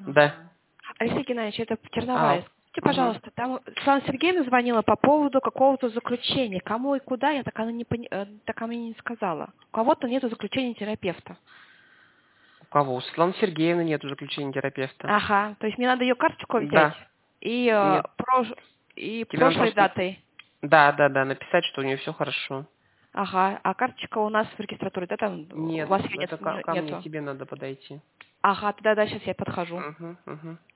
Да. Алексей Геннадьевич, это Терновая. А, Скажите, пожалуйста, там Светлана Сергеевна звонила по поводу какого-то заключения. Кому и куда, я так, так она мне не сказала. У кого-то нету заключения терапевта. у кого? У Светланы Сергеевны нету заключения терапевта. Ага, то есть мне надо ее карточку взять Да. и, Нет. и Тебе надо прошлой просто... датой. Да, написать, что у нее все хорошо. Ага, а карточка у нас в регистратуре, да, там у Нет, вас ее это ко мне, нету? тебе надо подойти. Ага, тогда да, сейчас я подхожу. Угу.